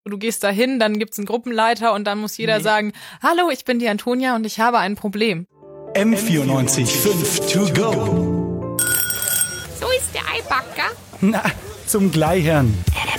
Du gehst da hin, dann gibt's einen Gruppenleiter und dann muss jeder sagen, hallo, ich bin die Antonia und ich habe ein Problem. M94.5 to go. So ist der Eibacker. Na, zum Gleichern.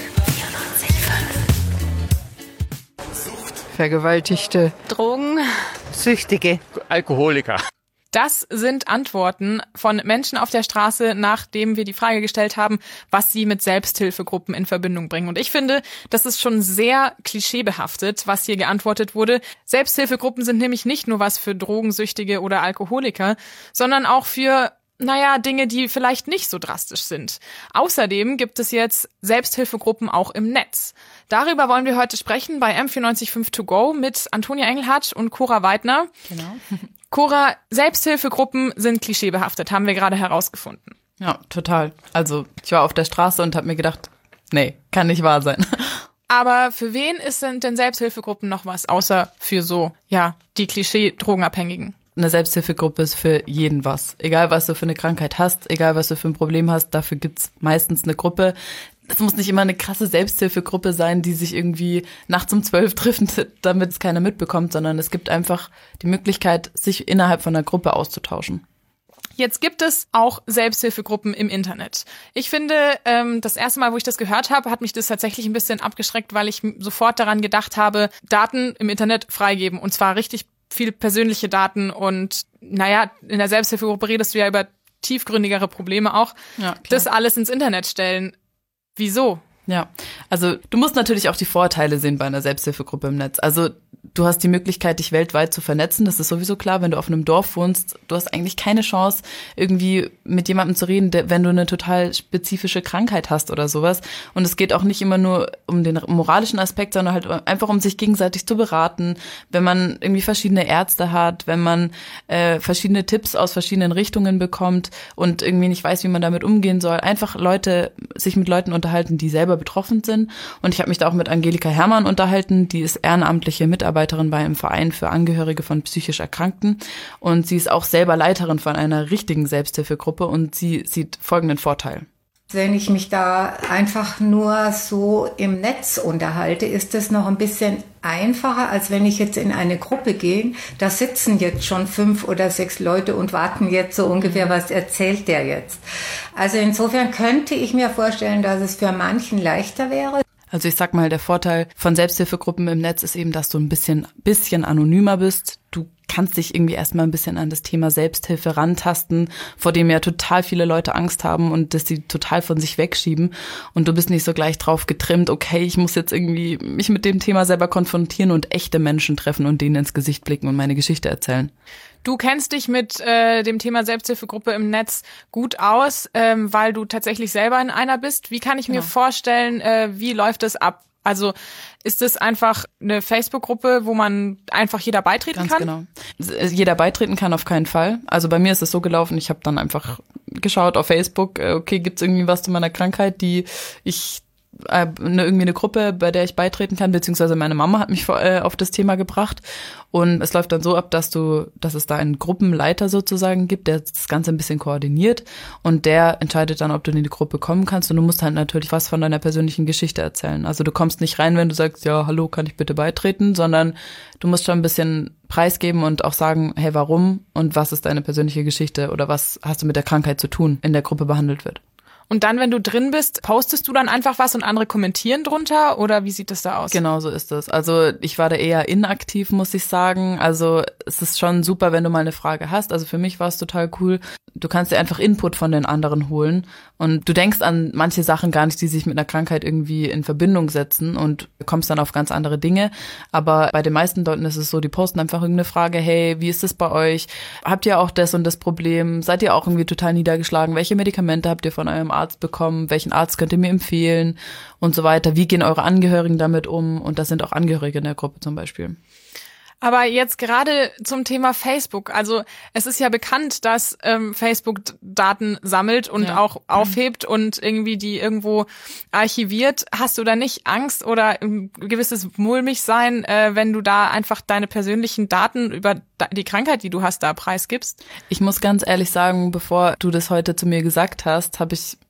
Vergewaltigte, Drogen. Süchtige, Alkoholiker. Das sind Antworten von Menschen auf der Straße, nachdem wir die Frage gestellt haben, was sie mit Selbsthilfegruppen in Verbindung bringen. Und ich finde, das ist schon sehr klischeebehaftet, was hier geantwortet wurde. Selbsthilfegruppen sind nämlich nicht nur was für Drogensüchtige oder Alkoholiker, sondern auch für Dinge, die vielleicht nicht so drastisch sind. Außerdem gibt es jetzt Selbsthilfegruppen auch im Netz. Darüber wollen wir heute sprechen bei M94.5 to go mit Antonia Engelhardt und Cora Weidner. Genau. Cora, Selbsthilfegruppen sind klischeebehaftet, haben wir gerade herausgefunden. Ja, total. Also ich war auf der Straße und habe mir gedacht, nee, kann nicht wahr sein. Aber für wen sind denn Selbsthilfegruppen noch was, außer für die Klischee-Drogenabhängigen? Eine Selbsthilfegruppe ist für jeden was. Egal, was du für eine Krankheit hast, egal, was du für ein Problem hast, dafür gibt's meistens eine Gruppe. Das muss nicht immer eine krasse Selbsthilfegruppe sein, die sich irgendwie nachts um 12 trifft, damit es keiner mitbekommt, sondern es gibt einfach die Möglichkeit, sich innerhalb von einer Gruppe auszutauschen. Jetzt gibt es auch Selbsthilfegruppen im Internet. Ich finde, das erste Mal, wo ich das gehört habe, hat mich das tatsächlich ein bisschen abgeschreckt, weil ich sofort daran gedacht habe, Daten im Internet freigeben, und zwar richtig viel persönliche Daten, und in der Selbsthilfegruppe redest du ja über tiefgründigere Probleme auch. Ja, klar. Das alles ins Internet stellen. Wieso? Ja, also du musst natürlich auch die Vorteile sehen bei einer Selbsthilfegruppe im Netz. Also du hast die Möglichkeit, dich weltweit zu vernetzen. Das ist sowieso klar, wenn du auf einem Dorf wohnst. Du hast eigentlich keine Chance, irgendwie mit jemandem zu reden, wenn du eine total spezifische Krankheit hast oder sowas. Und es geht auch nicht immer nur um den moralischen Aspekt, sondern halt einfach um sich gegenseitig zu beraten. Wenn man irgendwie verschiedene Ärzte hat, wenn man verschiedene Tipps aus verschiedenen Richtungen bekommt und irgendwie nicht weiß, wie man damit umgehen soll. Einfach sich mit Leuten unterhalten, die selber betroffen sind. Und ich habe mich da auch mit Angelika Herrmann unterhalten, die ist ehrenamtliche Mitarbeiterin bei einem Verein für Angehörige von psychisch Erkrankten, und sie ist auch selber Leiterin von einer richtigen Selbsthilfegruppe, und sie sieht folgenden Vorteil. Wenn ich mich da einfach nur so im Netz unterhalte, ist es noch ein bisschen einfacher, als wenn ich jetzt in eine Gruppe gehe. Da sitzen jetzt schon 5 oder 6 Leute und warten jetzt so ungefähr, was erzählt der jetzt. Also insofern könnte ich mir vorstellen, dass es für manchen leichter wäre. Also ich sag mal, der Vorteil von Selbsthilfegruppen im Netz ist eben, dass du ein bisschen anonymer bist. Du kannst dich irgendwie erstmal ein bisschen an das Thema Selbsthilfe rantasten, vor dem ja total viele Leute Angst haben und das sie total von sich wegschieben. Und du bist nicht so gleich drauf getrimmt, okay, ich muss jetzt irgendwie mich mit dem Thema selber konfrontieren und echte Menschen treffen und denen ins Gesicht blicken und meine Geschichte erzählen. Du kennst dich mit dem Thema Selbsthilfegruppe im Netz gut aus, weil du tatsächlich selber in einer bist. Wie kann ich mir vorstellen, wie läuft das ab? Also ist es einfach eine Facebook-Gruppe, wo man einfach jeder beitreten kann? Ganz genau. Jeder beitreten kann auf keinen Fall. Also bei mir ist es so gelaufen, ich habe dann einfach geschaut auf Facebook, okay, gibt's irgendwie was zu meiner Krankheit, die ich irgendwie eine Gruppe, bei der ich beitreten kann, beziehungsweise meine Mama hat mich auf das Thema gebracht, und es läuft dann so ab, dass es da einen Gruppenleiter sozusagen gibt, der das Ganze ein bisschen koordiniert, und der entscheidet dann, ob du in die Gruppe kommen kannst, und du musst halt natürlich was von deiner persönlichen Geschichte erzählen. Also du kommst nicht rein, wenn du sagst, ja, hallo, kann ich bitte beitreten, sondern du musst schon ein bisschen preisgeben und auch sagen, hey, warum und was ist deine persönliche Geschichte oder was hast du mit der Krankheit zu tun, in der Gruppe behandelt wird. Und dann, wenn du drin bist, postest du dann einfach was und andere kommentieren drunter, oder wie sieht das da aus? Genau, so ist es. Also ich war da eher inaktiv, muss ich sagen. Also es ist schon super, wenn du mal eine Frage hast. Also für mich war es total cool. Du kannst dir einfach Input von den anderen holen, und du denkst an manche Sachen gar nicht, die sich mit einer Krankheit irgendwie in Verbindung setzen, und kommst dann auf ganz andere Dinge. Aber bei den meisten Leuten ist es so, die posten einfach irgendeine Frage, hey, wie ist es bei euch? Habt ihr auch das und das Problem? Seid ihr auch irgendwie total niedergeschlagen? Welche Medikamente habt ihr von eurem Arzt bekommen? Welchen Arzt könnt ihr mir empfehlen? Und so weiter. Wie gehen eure Angehörigen damit um? Und das sind auch Angehörige in der Gruppe zum Beispiel. Aber jetzt gerade zum Thema Facebook. Also es ist ja bekannt, dass Facebook Daten sammelt und auch aufhebt und irgendwie die irgendwo archiviert. Hast du da nicht Angst oder ein gewisses Mulmigsein, wenn du da einfach deine persönlichen Daten über die Krankheit, die du hast, da preisgibst? Ich muss ganz ehrlich sagen, bevor du das heute zu mir gesagt hast, habe ich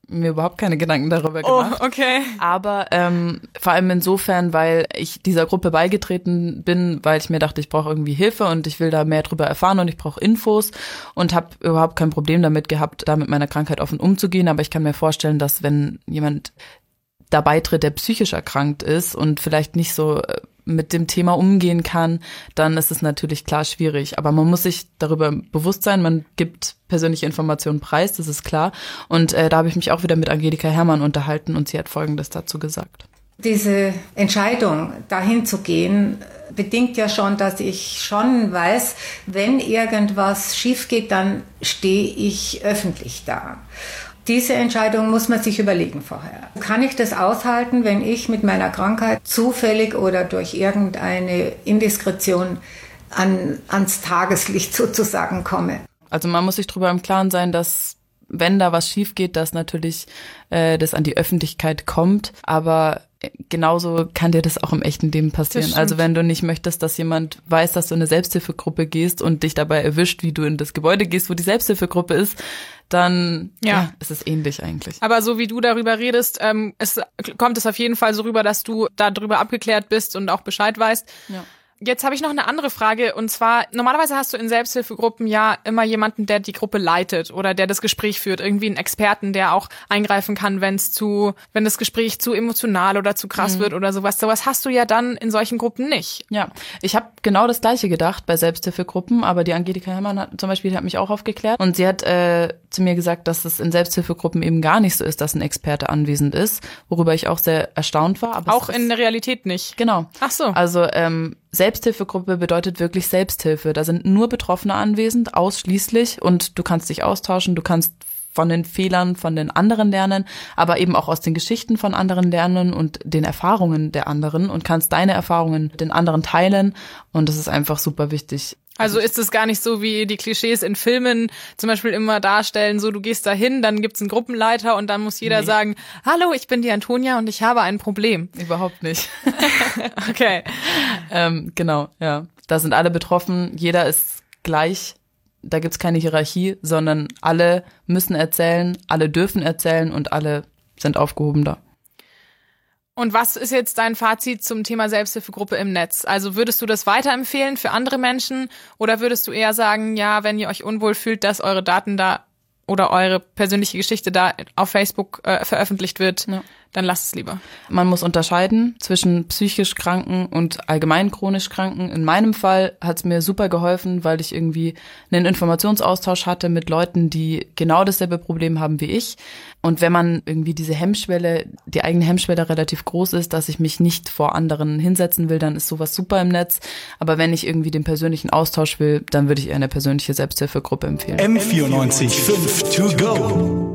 mir überhaupt keine Gedanken darüber gemacht. Oh, okay. Aber vor allem insofern, weil ich dieser Gruppe beigetreten bin, weil ich mir dachte, ich brauche irgendwie Hilfe und ich will da mehr drüber erfahren und ich brauche Infos und habe überhaupt kein Problem damit gehabt, da mit meiner Krankheit offen umzugehen. Aber ich kann mir vorstellen, dass wenn jemand dabei tritt, der psychisch erkrankt ist und vielleicht nicht so mit dem Thema umgehen kann, dann ist es natürlich klar schwierig. Aber man muss sich darüber bewusst sein, man gibt persönliche Informationen preis, das ist klar. Und da habe ich mich auch wieder mit Angelika Herrmann unterhalten und sie hat Folgendes dazu gesagt. Diese Entscheidung, dahin zu gehen, bedingt ja schon, dass ich schon weiß, wenn irgendwas schief geht, dann stehe ich öffentlich da. Diese Entscheidung muss man sich überlegen vorher. Kann ich das aushalten, wenn ich mit meiner Krankheit zufällig oder durch irgendeine Indiskretion ans Tageslicht sozusagen komme? Also man muss sich darüber im Klaren sein, dass wenn da was schief geht, dass natürlich das an die Öffentlichkeit kommt, aber genauso kann dir das auch im echten Leben passieren. Also wenn du nicht möchtest, dass jemand weiß, dass du in eine Selbsthilfegruppe gehst und dich dabei erwischt, wie du in das Gebäude gehst, wo die Selbsthilfegruppe ist, dann ist es ähnlich eigentlich. Aber so wie du darüber redest, kommt es auf jeden Fall so rüber, dass du darüber abgeklärt bist und auch Bescheid weißt. Ja. Jetzt habe ich noch eine andere Frage, und zwar, normalerweise hast du in Selbsthilfegruppen ja immer jemanden, der die Gruppe leitet oder der das Gespräch führt, irgendwie einen Experten, der auch eingreifen kann, wenn das Gespräch zu emotional oder zu krass wird oder sowas. Sowas hast du ja dann in solchen Gruppen nicht. Ja, ich habe genau das Gleiche gedacht bei Selbsthilfegruppen, aber die Angelika Herrmann hat mich auch aufgeklärt und sie hat zu mir gesagt, dass es in Selbsthilfegruppen eben gar nicht so ist, dass ein Experte anwesend ist, worüber ich auch sehr erstaunt war. Aber auch in der Realität nicht? Genau. Ach so. Also Selbsthilfegruppe bedeutet wirklich Selbsthilfe. Da sind nur Betroffene anwesend, ausschließlich, und du kannst dich austauschen, du kannst von den Fehlern von den anderen lernen, aber eben auch aus den Geschichten von anderen lernen und den Erfahrungen der anderen und kannst deine Erfahrungen mit den anderen teilen, und das ist einfach super wichtig. Also ist es gar nicht so, wie die Klischees in Filmen zum Beispiel immer darstellen, so du gehst da hin, dann gibt's einen Gruppenleiter und dann muss jeder sagen, hallo, ich bin die Antonia und ich habe ein Problem. Überhaupt nicht. Okay. Genau, ja. Da sind alle betroffen, jeder ist gleich, da gibt's keine Hierarchie, sondern alle müssen erzählen, alle dürfen erzählen und alle sind aufgehoben da. Und was ist jetzt dein Fazit zum Thema Selbsthilfegruppe im Netz? Also würdest du das weiterempfehlen für andere Menschen oder würdest du eher sagen, ja, wenn ihr euch unwohl fühlt, dass eure Daten da oder eure persönliche Geschichte da auf Facebook veröffentlicht wird, dann lasst es lieber. Man muss unterscheiden zwischen psychisch Kranken und allgemein chronisch Kranken. In meinem Fall hat es mir super geholfen, weil ich irgendwie einen Informationsaustausch hatte mit Leuten, die genau dasselbe Problem haben wie ich. Und wenn man irgendwie die eigene Hemmschwelle relativ groß ist, dass ich mich nicht vor anderen hinsetzen will, dann ist sowas super im Netz. Aber wenn ich irgendwie den persönlichen Austausch will, dann würde ich eher eine persönliche Selbsthilfegruppe empfehlen. M94 5 to go.